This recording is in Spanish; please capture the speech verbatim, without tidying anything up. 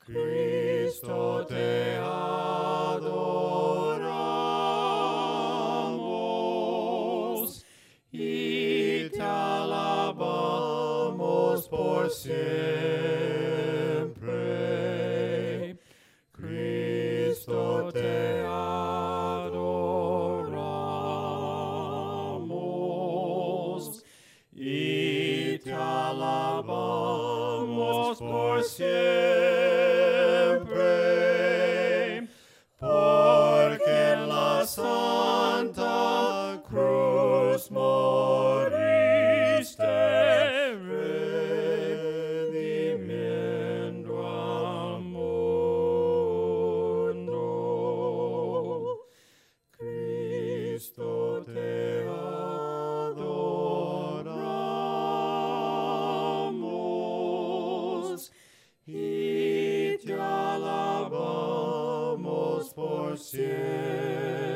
Cristo, te adoramos y te alabamos por siempre. Cristo, te adoramos y te alabamos por siempre, porque en la santa cruz moriste, redimiendo al mundo. Cristo, te adoramos y te alabamos por siempre.